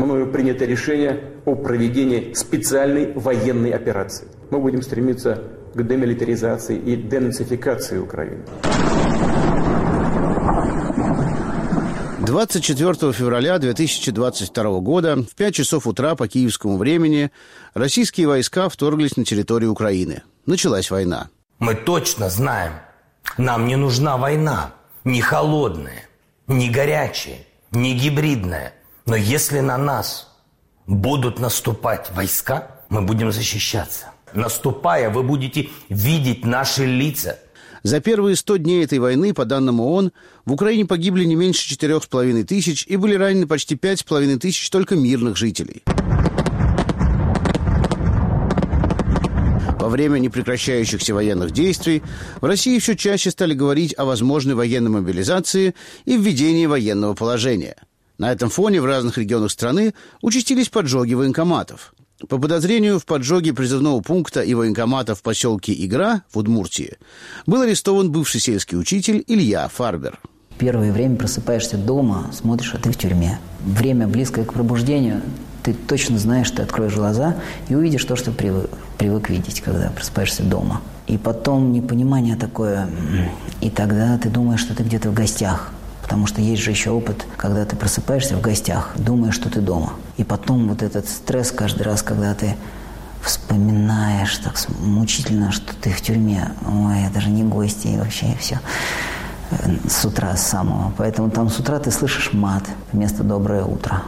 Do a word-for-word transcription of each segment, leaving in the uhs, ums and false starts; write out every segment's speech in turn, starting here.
мною принято решение о проведении специальной военной операции. Мы будем стремиться к демилитаризации и денацификации Украины. двадцать четвёртого февраля две тысячи двадцать второго года в пять часов утра по киевскому времени российские войска вторглись на территорию Украины. Началась война. Мы точно знаем, нам не нужна война. Не холодная, не горячая, не гибридная. Но если на нас будут наступать войска, мы будем защищаться. Наступая, вы будете видеть наши лица. За первые сто дней этой войны, по данным ООН, в Украине погибли не меньше четырех с половиной тысяч и были ранены почти пять с половиной тысяч только мирных жителей. Во время непрекращающихся военных действий в России все чаще стали говорить о возможной военной мобилизации и введении военного положения. На этом фоне в разных регионах страны участились поджоги военкоматов. По подозрению в поджоге призывного пункта и военкомата в поселке Игра в Удмуртии был арестован бывший сельский учитель Илья Фарбер. Первое время просыпаешься дома, смотришь, а ты в тюрьме. Время близкое к пробуждению, ты точно знаешь, ты откроешь глаза и увидишь то, что привык, привык видеть, когда просыпаешься дома. И потом непонимание такое, и тогда ты думаешь, что ты где-то в гостях. Потому что есть же еще опыт, когда ты просыпаешься в гостях, думаешь, что ты дома. И потом вот этот стресс каждый раз, когда ты вспоминаешь так мучительно, что ты в тюрьме. Ой, это же не гости, и вообще все. С утра, с самого. Поэтому там с утра ты слышишь мат вместо «доброе утро».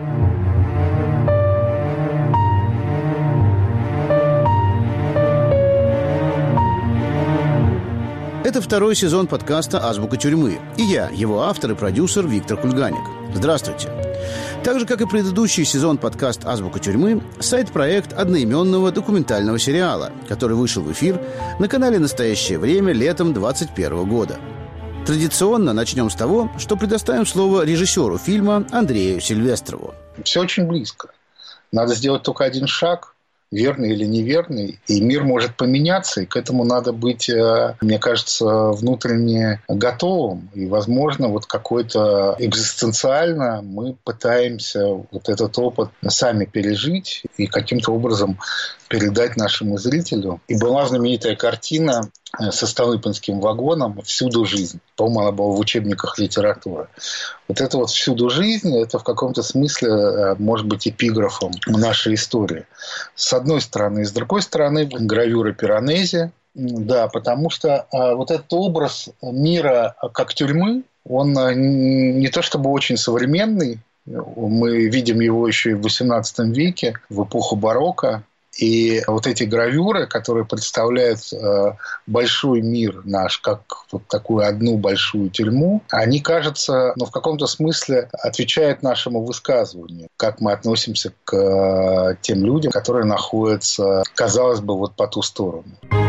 Это второй сезон подкаста «Азбука тюрьмы». И я, его автор и продюсер Виктор Кульганик. Здравствуйте. Так же, как и предыдущий сезон подкаст «Азбука тюрьмы», сайт-проект одноименного документального сериала, который вышел в эфир на канале «Настоящее время» летом двадцать первого года. Традиционно начнем с того, что предоставим слово режиссеру фильма Андрею Сильвестрову. Все очень близко. Надо сделать только один шаг, верный или неверный, и мир может поменяться, и к этому надо быть, мне кажется, внутренне готовым. И, возможно, вот какой-то экзистенциально мы пытаемся вот этот опыт сами пережить и каким-то образом передать нашему зрителю. И была знаменитая картина со Столыпинским вагоном «Всюду жизнь». По-моему, она была в учебниках литературы. Вот это вот «Всюду жизнь» – это в каком-то смысле может быть эпиграфом нашей истории. С одной стороны. И с другой стороны, гравюра Пиранези. Да, потому что вот этот образ мира как тюрьмы, он не то чтобы очень современный. Мы видим его еще и в восемнадцатом веке, в эпоху барокко. И вот эти гравюры, которые представляют э, большой мир наш, как вот такую одну большую тюрьму, они, кажется, ну, в каком-то смысле отвечают нашему высказыванию, как мы относимся к э, тем людям, которые находятся, казалось бы, вот по ту сторону.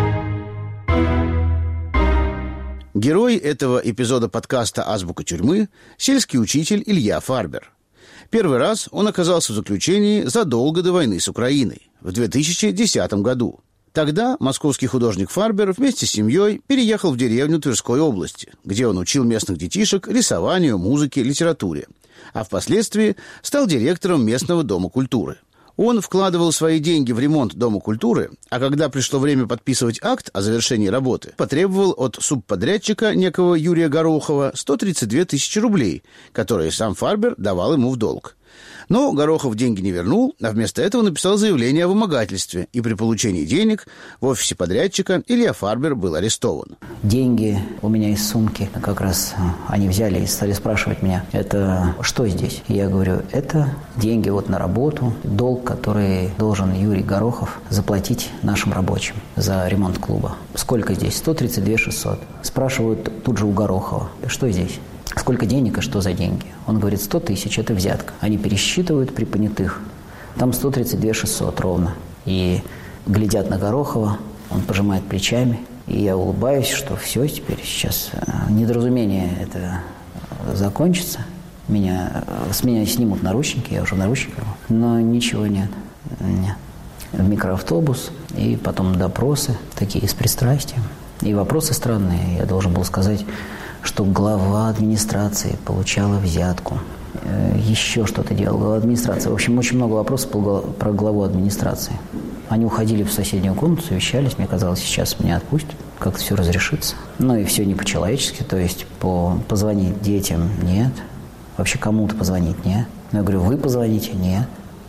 Герой этого эпизода подкаста «Азбука тюрьмы» – сельский учитель Илья Фарбер. Первый раз он оказался в заключении задолго до войны с Украиной, в две тысячи десятом году. Тогда московский художник Фарбер вместе с семьей переехал в деревню Тверской области, где он учил местных детишек рисованию, музыке, литературе, а впоследствии стал директором местного дома культуры. Он вкладывал свои деньги в ремонт Дома культуры, а когда пришло время подписывать акт о завершении работы, потребовал от субподрядчика некого Юрия Горохова сто тридцать две тысячи рублей, которые сам Фарбер давал ему в долг. Но Горохов деньги не вернул, а вместо этого написал заявление о вымогательстве, и при получении денег в офисе подрядчика Илья Фарбер был арестован. Деньги у меня из сумки, как раз они взяли и стали спрашивать меня, это что здесь? И я говорю, это деньги вот на работу, долг, который должен Юрий Горохов заплатить нашим рабочим за ремонт клуба. Сколько здесь? сто тридцать две тысячи шестьсот. Спрашивают тут же у Горохова, что здесь? Сколько денег и что за деньги? Он говорит, сто тысяч – это взятка. Они пересчитывают при понятых. Там сто тридцать две тысячи шестьсот ровно. И глядят на Горохова, он пожимает плечами. И я улыбаюсь, что все, теперь сейчас недоразумение это закончится. Меня, с меня снимут наручники, я уже в наручниках. Но ничего нет. Нет. В микроавтобус, и потом допросы, такие с пристрастием. И вопросы странные. Я должен был сказать, что глава администрации получала взятку. еще что-то делал, администрация. В общем, очень много вопросов про главу администрации. Они уходили в соседнюю комнату, совещались. Мне казалось, сейчас меня отпустят, как-то все разрешится. Ну и все не по-человечески, то есть по позвонить детям – нет. Вообще кому-то позвонить – нет. Но я говорю, вы позвоните – нет.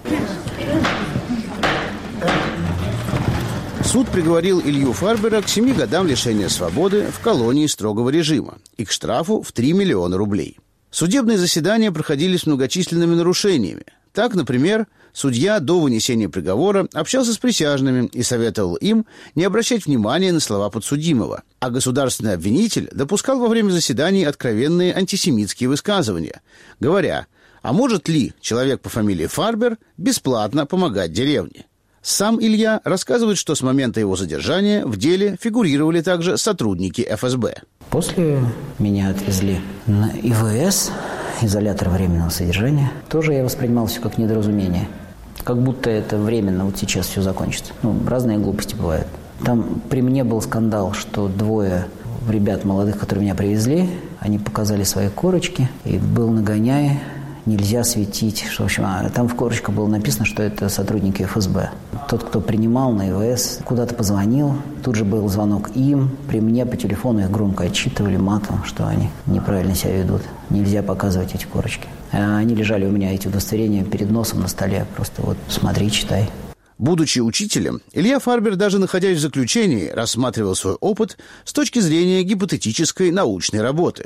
Суд приговорил Илью Фарбера к семи годам лишения свободы в колонии строгого режима и к штрафу в три миллиона рублей. Судебные заседания проходили с многочисленными нарушениями. Так, например, судья до вынесения приговора общался с присяжными и советовал им не обращать внимания на слова подсудимого, а государственный обвинитель допускал во время заседаний откровенные антисемитские высказывания, говоря, а может ли человек по фамилии Фарбер бесплатно помогать деревне? Сам Илья рассказывает, что с момента его задержания в деле фигурировали также сотрудники эф эс бэ. После меня отвезли на и вэ эс, изолятор временного содержания. Тоже я воспринимал все как недоразумение. Как будто это временно, вот сейчас все закончится. Ну, разные глупости бывают. Там при мне был скандал, что двое ребят молодых, которые меня привезли, они показали свои корочки, и был нагоняй. Нельзя светить. Что, в общем, а там в корочках было написано, что это сотрудники эф эс бэ. Тот, кто принимал на и вэ эс, куда-то позвонил. Тут же был звонок им. При мне по телефону их громко отчитывали матом, что они неправильно себя ведут. Нельзя показывать эти корочки. А они лежали у меня, эти удостоверения, перед носом на столе. Просто вот смотри, читай. Будучи учителем, Илья Фарбер, даже находясь в заключении, рассматривал свой опыт с точки зрения гипотетической научной работы.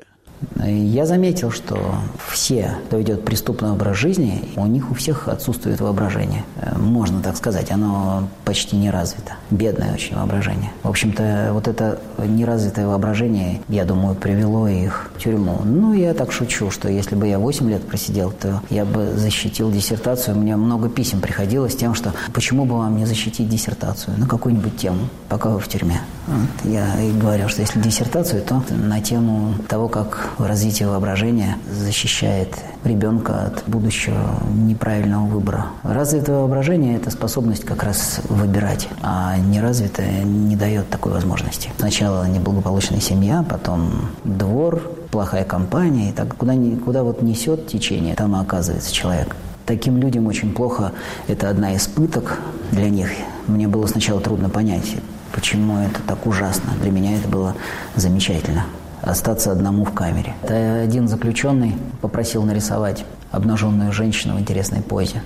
Я заметил, что все, кто ведет преступный образ жизни, у них у всех отсутствует воображение. Можно так сказать, оно почти не развито. Бедное очень воображение. В общем-то, вот это неразвитое воображение, я думаю, привело их в тюрьму. Ну, я так шучу, что если бы я восемь лет просидел, то я бы защитил диссертацию. У меня много писем приходило с тем, что почему бы вам не защитить диссертацию на какую-нибудь тему, пока вы в тюрьме. Вот. Я и говорю, что если диссертацию, то на тему того, как развитие воображения защищает ребенка от будущего неправильного выбора. Развитое воображение – это способность как раз выбирать, а неразвитое не дает такой возможности. Сначала неблагополучная семья, потом двор, плохая компания, и так куда, куда вот несет течение, там и оказывается человек. Таким людям очень плохо, это одна из пыток для них. Мне было сначала трудно понять, почему это так ужасно. Для меня это было замечательно. Остаться одному в камере. Это один заключенный попросил нарисовать обнаженную женщину в интересной позе.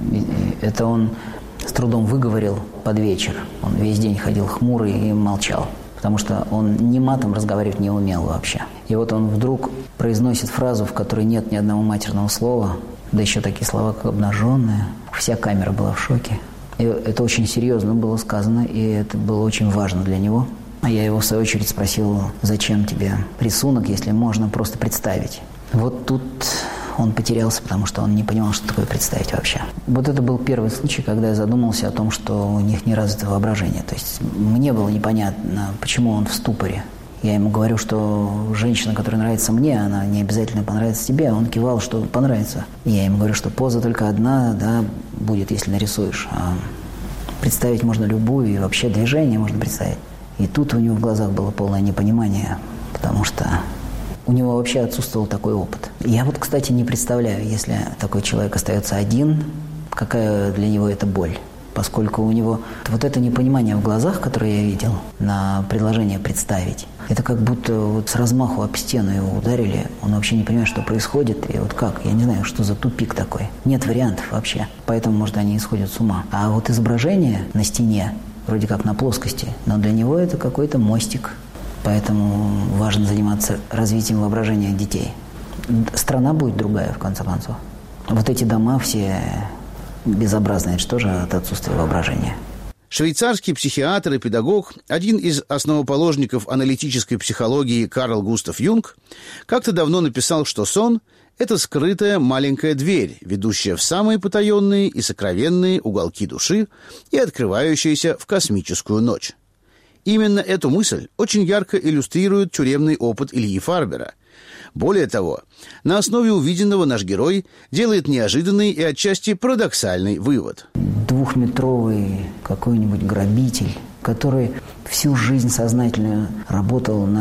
Это он с трудом выговорил под вечер. Он весь день ходил хмурый и молчал, потому что он ни матом разговаривать не умел вообще. И вот он вдруг произносит фразу, в которой нет ни одного матерного слова, да еще такие слова, как «обнаженная». Вся камера была в шоке. И это очень серьезно было сказано, и это было очень важно для него. А я его, в свою очередь, спросил, зачем тебе рисунок, если можно просто представить. Вот тут он потерялся, потому что он не понимал, что такое представить вообще. Вот это был первый случай, когда я задумался о том, что у них не развито воображение. То есть мне было непонятно, почему он в ступоре. Я ему говорю, что женщина, которая нравится мне, она не обязательно понравится тебе. Он кивал, что понравится. И я ему говорю, что поза только одна, да, будет, если нарисуешь. А представить можно любую, и вообще движение можно представить. И тут у него в глазах было полное непонимание, потому что у него вообще отсутствовал такой опыт. Я вот, кстати, не представляю, если такой человек остается один, какая для него это боль. Поскольку у него вот это непонимание в глазах, которое я видел, на предложение представить, это как будто вот с размаху об стену его ударили, он вообще не понимает, что происходит, и вот как, я не знаю, что за тупик такой. Нет вариантов вообще, поэтому, может, они исходят с ума. А вот изображение на стене, вроде как на плоскости, но для него это какой-то мостик. Поэтому важно заниматься развитием воображения детей. Страна будет другая, в конце концов. Вот эти дома все безобразные, это же тоже от отсутствия воображения. Швейцарский психиатр и педагог, один из основоположников аналитической психологии Карл Густав Юнг, как-то давно написал, что сон – это скрытая маленькая дверь, ведущая в самые потаенные и сокровенные уголки души и открывающаяся в космическую ночь. Именно эту мысль очень ярко иллюстрирует тюремный опыт Ильи Фарбера. Более того, на основе увиденного наш герой делает неожиданный и отчасти парадоксальный вывод. Двухметровый какой-нибудь грабитель, который всю жизнь сознательно работал над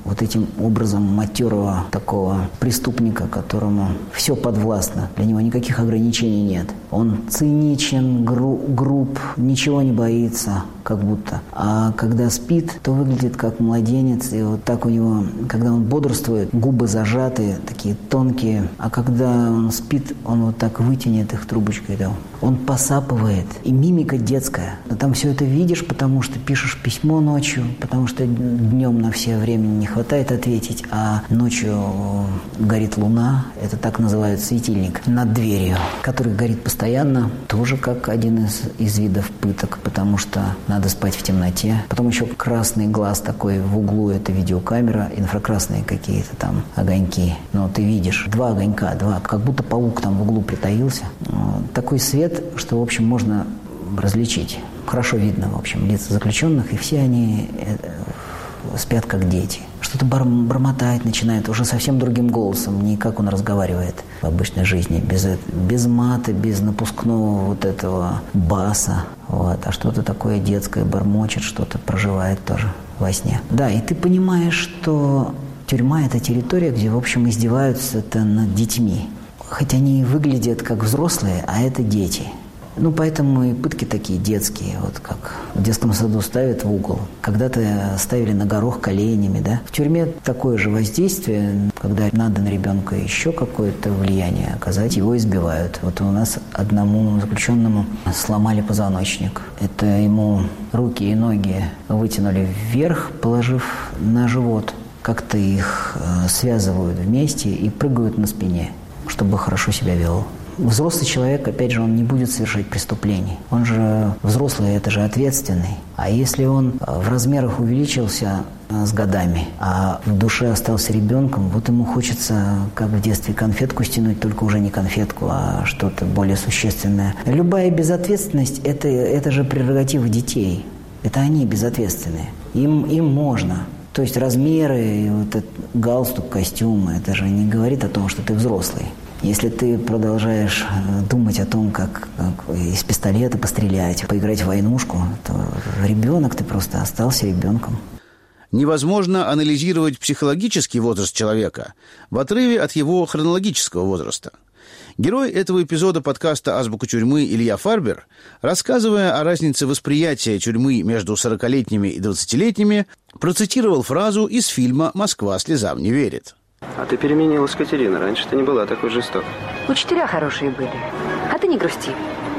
вот этим образом матерого такого преступника, которому все подвластно, для него никаких ограничений нет. Он циничен, гру- груб, ничего не боится, как будто. А когда спит, то выглядит как младенец, и вот так у него, когда он бодрствует, губы зажаты, такие тонкие, а когда он спит, он вот так вытянет их трубочкой, да. Он посапывает, и мимика детская. Но там все это видишь, потому что пишешь письмо ночью, потому что днем на все времени не хватает ответить, а ночью горит луна, это так называют светильник, над дверью, который горит постоянно, тоже как один из, из видов пыток, потому что надо спать в темноте. Потом еще красный глаз такой в углу, это видеокамера, инфракрасные какие-то там огоньки. Но ты видишь два огонька, два, как будто паук там в углу притаился. Такой свет, что, в общем, можно различить. Хорошо видно, в общем, лица заключенных, и все они спят как дети. Что-то бормотать начинает уже совсем другим голосом, не как он разговаривает в обычной жизни, без, без мата, без напускного вот этого баса, вот, а что-то такое детское бормочет, что-то проживает тоже во сне. Да, и ты понимаешь, что тюрьма – это территория, где, в общем, издеваются-то над детьми. Хоть они и выглядят как взрослые, а это дети. Ну, поэтому и пытки такие детские, вот как в детском саду ставят в угол. Когда-то ставили на горох коленями, да. В тюрьме такое же воздействие, когда надо на ребенка еще какое-то влияние оказать, его избивают. Вот у нас одному заключенному сломали позвоночник. Это ему руки и ноги вытянули вверх, положив на живот. Как-то их связывают вместе и прыгают на спине, чтобы хорошо себя вел. Взрослый человек, опять же, он не будет совершать преступлений. Он же взрослый, это же ответственный. А если он в размерах увеличился с годами, а в душе остался ребенком, вот ему хочется, как в детстве, конфетку стянуть, только уже не конфетку, а что-то более существенное. Любая безответственность – это, это же прерогатива детей. Это они безответственные. Им, им можно. То есть размеры, вот этот галстук, костюм – это же не говорит о том, что ты взрослый. Если ты продолжаешь думать о том, как, как из пистолета пострелять, поиграть в войнушку, то ребенок, ты просто остался ребенком. Невозможно анализировать психологический возраст человека в отрыве от его хронологического возраста. Герой этого эпизода подкаста «Азбука тюрьмы» Илья Фарбер, рассказывая о разнице восприятия тюрьмы между сорокалетними и двадцатилетними, процитировал фразу из фильма «Москва слезам не верит». А ты переменилась, Катерина. Раньше ты не была такой жестокой. Учителя хорошие были. А ты не грусти.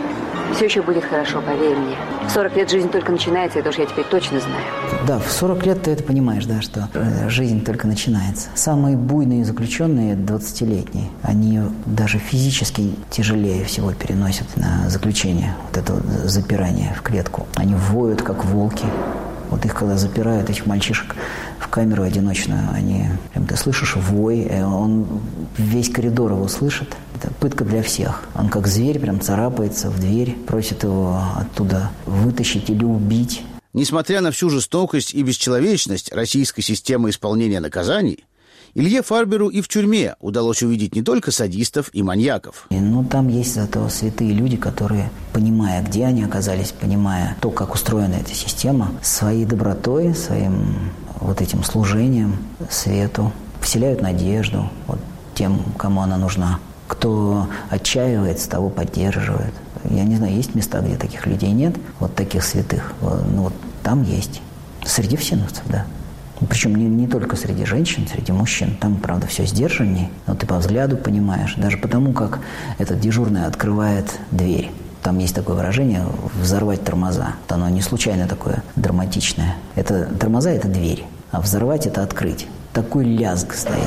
Все еще будет хорошо, поверь мне. В сорок лет жизнь только начинается, это уж я теперь точно знаю. Да, в сорок лет ты это понимаешь, да, что жизнь только начинается. Самые буйные заключенные двадцатилетние, они даже физически тяжелее всего переносят на заключение. Вот это вот запирание в клетку. Они воют, как волки. Вот их, когда запирают, этих мальчишек, в камеру одиночную, они, прям ты слышишь вой, он весь коридор его слышит. Это пытка для всех. Он как зверь прям царапается в дверь, просит его оттуда вытащить или убить. Несмотря на всю жестокость и бесчеловечность российской системы исполнения наказаний, Илье Фарберу и в тюрьме удалось увидеть не только садистов и маньяков. Ну, там есть зато святые люди, которые, понимая, где они оказались, понимая то, как устроена эта система, своей добротой, своим вот этим служением свету вселяют надежду вот тем, кому она нужна. Кто отчаивается, того поддерживает. Я не знаю, есть места, где таких людей нет, вот таких святых. Ну, вот там есть. Среди всеновцев, да. Причем не, не только среди женщин, среди мужчин. Там, правда, все сдержаннее. Но ты по взгляду понимаешь. Даже потому, как этот дежурный открывает дверь. Там есть такое выражение «взорвать тормоза». Вот оно не случайно такое драматичное. Это тормоза – это дверь, а взорвать – это открыть. Такой лязг стоит.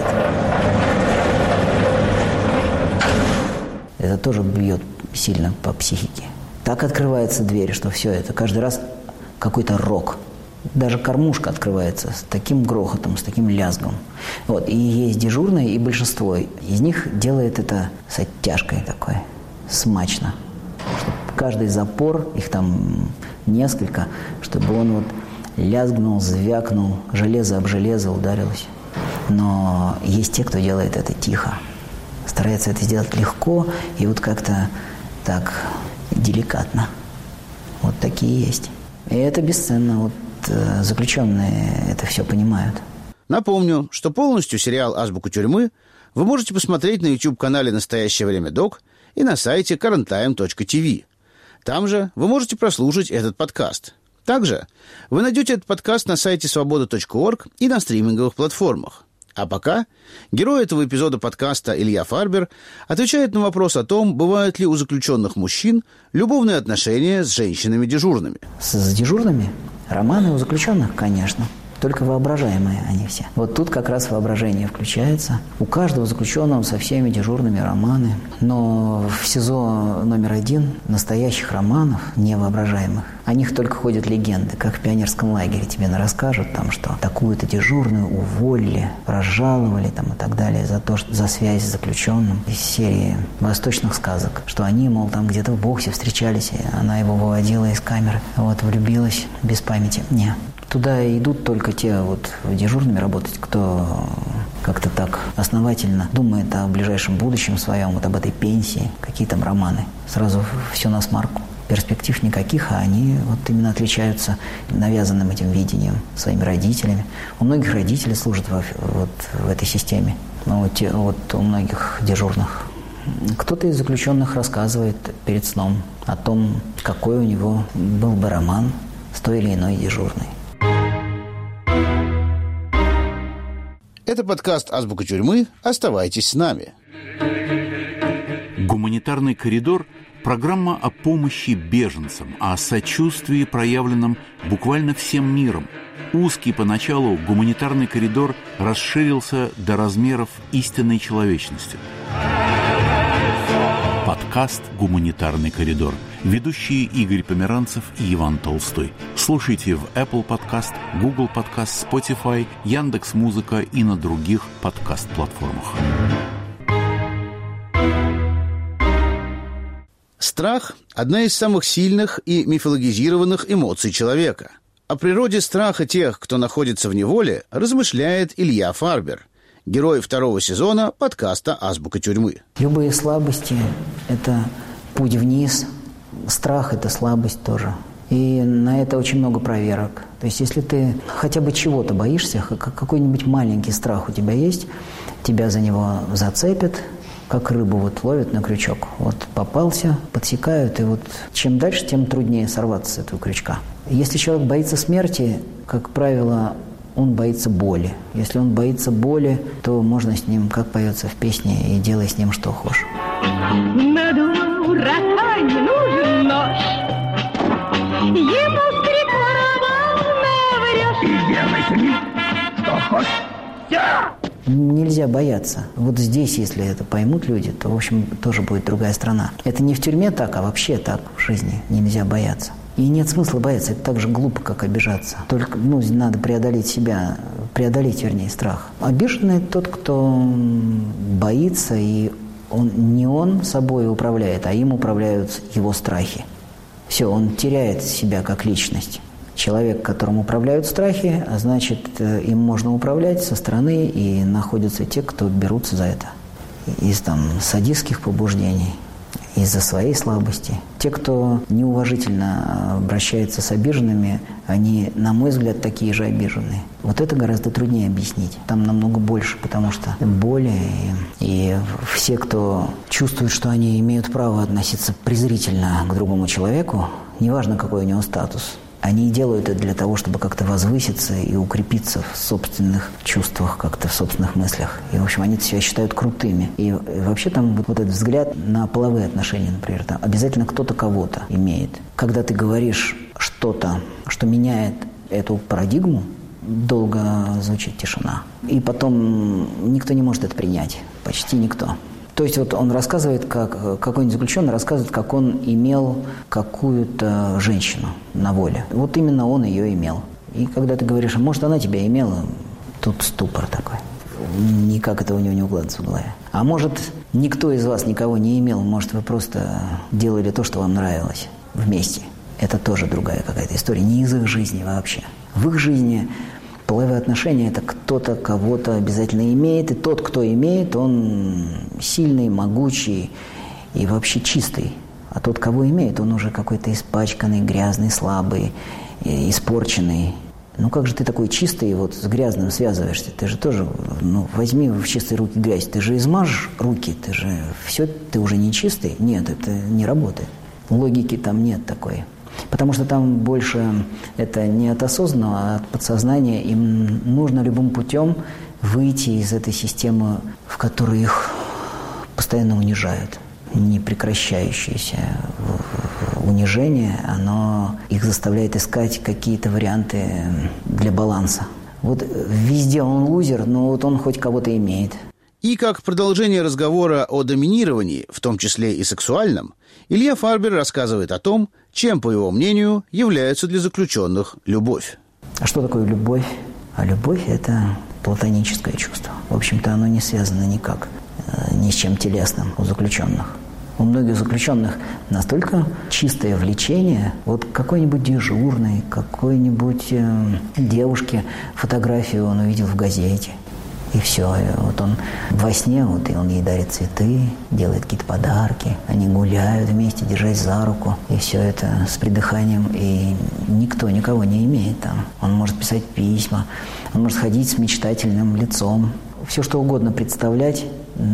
Это тоже бьет сильно по психике. Так открывается дверь, что все это каждый раз какой-то рок. Даже кормушка открывается с таким грохотом, с таким лязгом. Вот. И есть дежурные, и большинство из них делает это с оттяжкой такой, смачно. Чтобы каждый запор, их там несколько, чтобы он вот лязгнул, звякнул, железо об железо ударилось. Но есть те, кто делает это тихо. Старается это сделать легко и вот как-то так деликатно. Вот такие есть. И это бесценно. Вот заключенные это все понимают. Напомню, что полностью сериал «Азбука тюрьмы» вы можете посмотреть на YouTube-канале «Настоящее время док» и на сайте current time точка ти ви. Там же вы можете прослушать этот подкаст. Также вы найдете этот подкаст на сайте свобода точка орг и на стриминговых платформах. А пока герой этого эпизода подкаста Илья Фарбер отвечает на вопрос о том, бывают ли у заключенных мужчин любовные отношения с женщинами-дежурными. С дежурными? Романы у заключенных, конечно. Только воображаемые они все. Вот тут как раз воображение включается. У каждого заключенного со всеми дежурными романы. Но в СИЗО номер один настоящих романов, невоображаемых, о них только ходят легенды, как в пионерском лагере. Тебе расскажут, там, что такую-то дежурную уволили, разжаловали там, и так далее за то, что, за связь с заключенным. Из серии восточных сказок, что они, мол, там где-то в боксе встречались, и она его выводила из камеры. Вот, влюбилась без памяти. Не. Туда идут только те вот дежурными работать, кто как-то так основательно думает о ближайшем будущем своем, вот об этой пенсии, какие там романы. Сразу все на смарку. Перспектив никаких, а они вот именно отличаются навязанным этим видением своими родителями. У многих родителей служат во, вот, в этой системе, но вот, вот у многих дежурных. Кто-то из заключенных рассказывает перед сном о том, какой у него был бы роман с той или иной дежурной. Это подкаст «Азбука тюрьмы». Оставайтесь с нами. Гуманитарный коридор – программа о помощи беженцам, о сочувствии, проявленном буквально всем миром. Узкий поначалу гуманитарный коридор расширился до размеров истинной человечности. Подкаст «Гуманитарный коридор». Ведущие Игорь Померанцев и Иван Толстой. Слушайте в Apple Podcast, Google Podcast, Spotify, Яндекс.Музыка и на других подкаст-платформах. Страх – одна из самых сильных и мифологизированных эмоций человека. О природе страха тех, кто находится в неволе, размышляет Илья Фарбер, герой второго сезона подкаста «Азбука тюрьмы». Любые слабости – это путь вниз. Страх – это слабость тоже. И на это очень много проверок. То есть, если ты хотя бы чего-то боишься, какой-нибудь маленький страх у тебя есть, тебя за него зацепят, как рыбу вот ловят на крючок. Вот попался, подсекают, и вот чем дальше, тем труднее сорваться с этого крючка. Если человек боится смерти, как правило, он боится боли. Если он боится боли, то можно с ним, как поется в песне, и делай с ним что хочешь. На дурака не нужен нож. Ему с три короба наврешь. И делай с ним что хочешь. Нельзя бояться. Вот здесь, если это поймут люди, то, в общем, тоже будет другая страна. Это не в тюрьме так, а вообще так в жизни. Нельзя бояться. И нет смысла бояться. Это так же глупо, как обижаться. Только, ну, надо преодолеть себя, преодолеть, вернее, страх. Обиженный тот, кто боится, и он, не он собой управляет, а им управляют его страхи. Все, он теряет себя как личность. Человек, которым управляют страхи, а значит, им можно управлять со стороны, и находятся те, кто берутся за это. Из там садистских побуждений, из-за своей слабости. Те, кто неуважительно обращается с обиженными, они, на мой взгляд, такие же обиженные. Вот это гораздо труднее объяснить. Там намного больше, потому что боли, и, и все, кто чувствует, что они имеют право относиться презрительно к другому человеку, неважно, какой у него статус, они делают это для того, чтобы как-то возвыситься и укрепиться в собственных чувствах, как-то в собственных мыслях. И, в общем, они себя считают крутыми. И, и вообще там вот, вот этот взгляд на половые отношения, например, там обязательно кто-то кого-то имеет. Когда ты говоришь что-то, что меняет эту парадигму, долго звучит тишина. И потом никто не может это принять. Почти никто. То есть вот он рассказывает, как какой-нибудь заключенный рассказывает, как он имел какую-то женщину на воле. Вот именно он ее имел. И когда ты говоришь, может, она тебя имела, тут ступор такой. Никак это у него не укладывается в голове. А может, никто из вас никого не имел, может, вы просто делали то, что вам нравилось вместе. Это тоже другая какая-то история, не из их жизни вообще. В их жизни половые отношения – это кто-то кого-то обязательно имеет, и тот, кто имеет, он сильный, могучий и вообще чистый. А тот, кого имеет, он уже какой-то испачканный, грязный, слабый, испорченный. Ну как же ты такой чистый, вот с грязным связываешься? Ты же тоже, ну возьми в чистые руки грязь. Ты же измажешь руки, ты же все, ты уже не чистый. Нет, это не работает. Логики там нет такой. Потому что там больше это не от осознанного, а от подсознания. Им нужно любым путем выйти из этой системы, в которой их постоянно унижают. Непрекращающееся унижение, оно их заставляет искать какие-то варианты для баланса. Вот везде он лузер, но вот он хоть кого-то имеет. И как продолжение разговора о доминировании, в том числе и сексуальном, Илья Фарбер рассказывает о том, чем, по его мнению, является для заключенных любовь. А что такое любовь? А любовь – это платоническое чувство. В общем-то, оно не связано никак э, ни с чем телесным у заключенных. У многих заключенных настолько чистое влечение, вот какой-нибудь дежурный, какой-нибудь э, девушке фотографию он увидел в газете. И все, и вот он во сне, вот, и он ей дарит цветы, делает какие-то подарки, они гуляют вместе, держась за руку, и все это с придыханием, и никто никого не имеет там. Он может писать письма, он может ходить с мечтательным лицом, все что угодно представлять,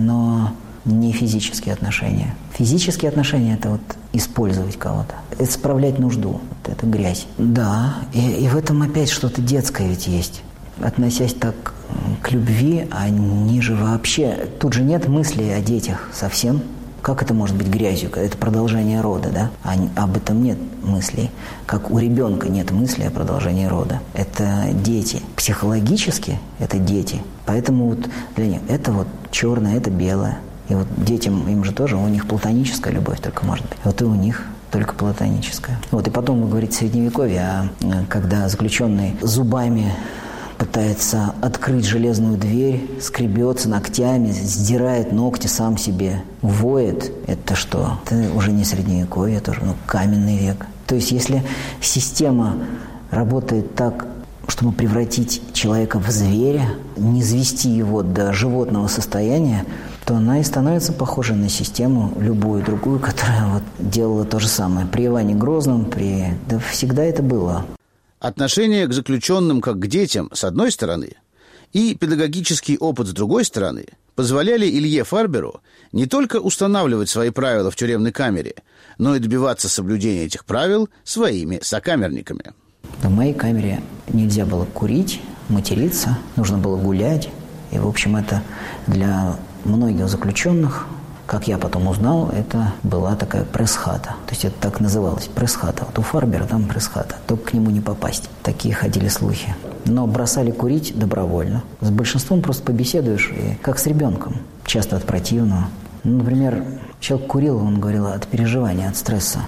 но не физические отношения. Физические отношения – это вот использовать кого-то, это справлять нужду, вот это грязь. Да, и, и в этом опять что-то детское ведь есть. Относясь так к любви, они же вообще... Тут же нет мыслей о детях совсем. Как это может быть грязью? Это продолжение рода, да? А об этом нет мыслей. Как у ребенка нет мыслей о продолжении рода. Это дети. Психологически это дети. Поэтому вот для них это вот черное, это белое. И вот детям, им же тоже, у них платоническая любовь только может быть. Вот и у них только платоническая. Вот, и потом вы говорите средневековье, а когда заключенный зубами пытается открыть железную дверь, скребется ногтями, сдирает ногти сам себе, воет. Это что? Это уже не средневековье, это уже ну, каменный век. То есть если система работает так, чтобы превратить человека в зверя, не свести его до животного состояния, то она и становится похожа на систему любую другую, которая вот делала то же самое. При Иване Грозном, при... да всегда это было. Отношение к заключенным как к детям, с одной стороны, и педагогический опыт, с другой стороны, позволяли Илье Фарберу не только устанавливать свои правила в тюремной камере, но и добиваться соблюдения этих правил своими сокамерниками. В моей камере нельзя было курить, материться, нужно было гулять. И, в общем, это для многих заключенных, как я потом узнал, это была такая пресс-хата. То есть это так называлось, пресс-хата. Вот у Фарбера там пресс-хата, только к нему не попасть. Такие ходили слухи. Но бросали курить добровольно. С большинством просто побеседуешь, и как с ребенком, часто от противного. Ну, например, человек курил, он говорил, от переживания, от стресса.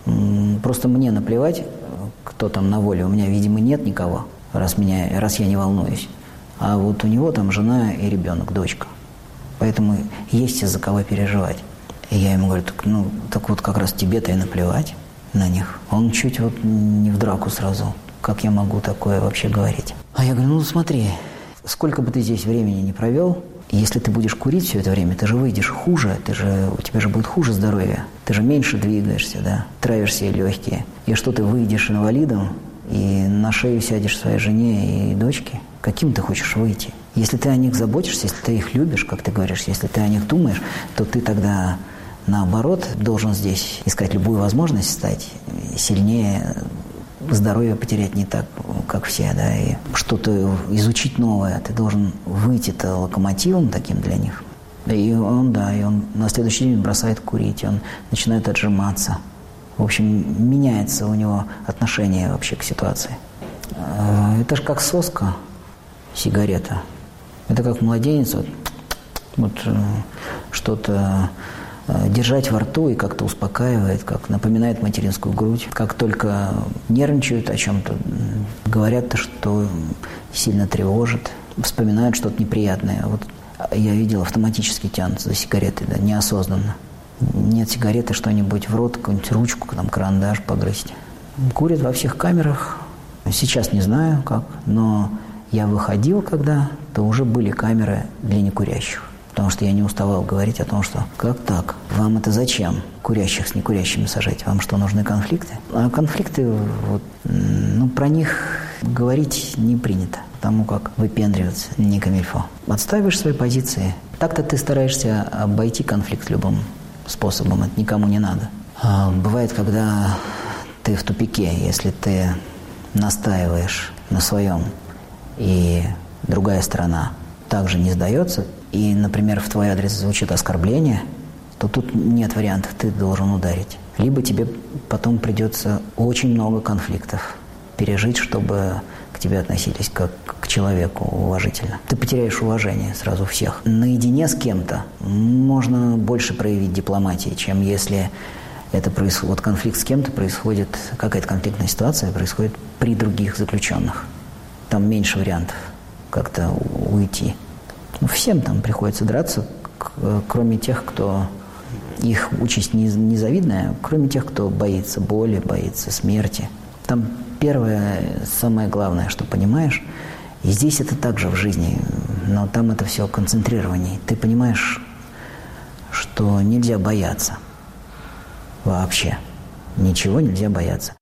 Просто мне наплевать, кто там на воле. У меня, видимо, нет никого, раз, меня, раз я не волнуюсь. А вот у него там жена и ребенок, дочка. Поэтому есть из-за кого переживать. И я ему говорю, так, ну, так вот как раз тебе-то и наплевать на них. Он чуть вот не в драку сразу. Как я могу такое вообще говорить? А я говорю, ну смотри, сколько бы ты здесь времени не провел, если ты будешь курить все это время, ты же выйдешь хуже, ты же, у тебя же будет хуже здоровье. Ты же меньше двигаешься, да, травишь себе легкие. И что ты выйдешь инвалидом и на шею сядешь своей жене и дочке? Каким ты хочешь выйти? Если ты о них заботишься, если ты их любишь, как ты говоришь, если ты о них думаешь, то ты тогда, наоборот, должен здесь искать любую возможность стать сильнее, здоровье потерять не так, как все, да, и что-то изучить новое. Ты должен выйти-то локомотивом таким для них. И он, да, и он на следующий день бросает курить, он начинает отжиматься. В общем, меняется у него отношение вообще к ситуации. Это же как соска. Сигарета. Это как младенец, вот, вот что-то держать во рту и как-то успокаивает, как напоминает материнскую грудь. Как только нервничают о чем-то, говорят, что сильно тревожит, вспоминают что-то неприятное. Вот я видел, автоматически тянутся за сигаретой, да, неосознанно. Нет сигареты, что-нибудь в рот, какую-нибудь ручку, там, карандаш погрызть. Курят во всех камерах. Сейчас не знаю как, но я выходил, когда, то уже были камеры для некурящих. Потому что я не уставал говорить о том, что как так? Вам это зачем? Курящих с некурящими сажать? Вам что, нужны конфликты? А конфликты, вот, ну, про них говорить не принято, потому как выпендриваться не камильфо. Отстаиваешь свои позиции. Так-то ты стараешься обойти конфликт любым способом, это никому не надо. А бывает, когда ты в тупике, если ты настаиваешь на своем, и другая сторона также не сдается, и, например, в твой адрес звучит оскорбление, то тут нет вариантов, ты должен ударить. Либо тебе потом придется очень много конфликтов пережить, чтобы к тебе относились как к человеку уважительно. Ты потеряешь уважение сразу всех. Наедине с кем-то можно больше проявить дипломатии, чем если это происходит, вот конфликт с кем-то происходит, какая-то конфликтная ситуация происходит при других заключенных. Там меньше вариантов как-то уйти. Всем там приходится драться, кроме тех, кто... Их участь незавидная, кроме тех, кто боится боли, боится смерти. Там первое, самое главное, что понимаешь, и здесь это также в жизни, но там это все концентрированнее. Ты понимаешь, что нельзя бояться вообще. Ничего нельзя бояться.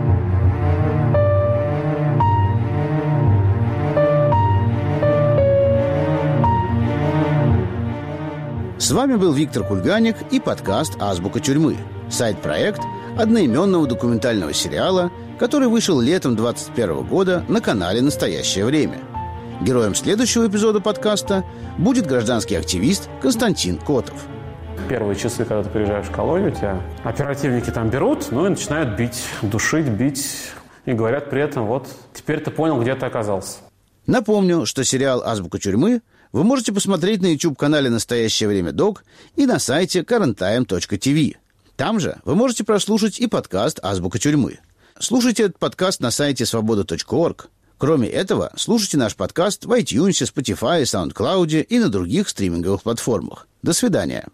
С вами был Виктор Кульганик и подкаст «Азбука тюрьмы», сайт-проект одноименного документального сериала, который вышел летом двадцать первого года на канале «Настоящее время». Героем следующего эпизода подкаста будет гражданский активист Константин Котов. Первые часы, когда ты приезжаешь в колонию, тебя оперативники там берут, ну и начинают бить, душить, бить. И говорят при этом, вот, теперь ты понял, где ты оказался. Напомню, что сериал «Азбука тюрьмы» вы можете посмотреть на YouTube-канале «Настоящее время Док» и на сайте current time точка ти ви. Там же вы можете прослушать и подкаст «Азбука тюрьмы». Слушайте этот подкаст на сайте свобода точка орг. Кроме этого, слушайте наш подкаст в iTunes, Spotify, SoundCloud и на других стриминговых платформах. До свидания.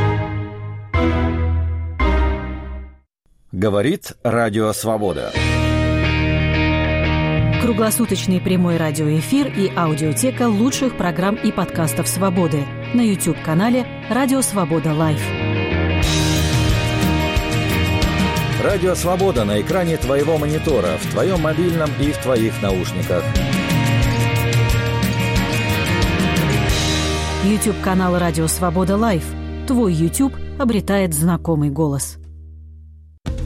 Говорит Радио Свобода. Круглосуточный прямой радиоэфир и аудиотека лучших программ и подкастов «Свободы» на YouTube-канале «Радио Свобода Лайв». Радио Свобода на экране твоего монитора, в твоем мобильном и в твоих наушниках. YouTube-канал «Радио Свобода Лайв». Твой YouTube обретает знакомый голос.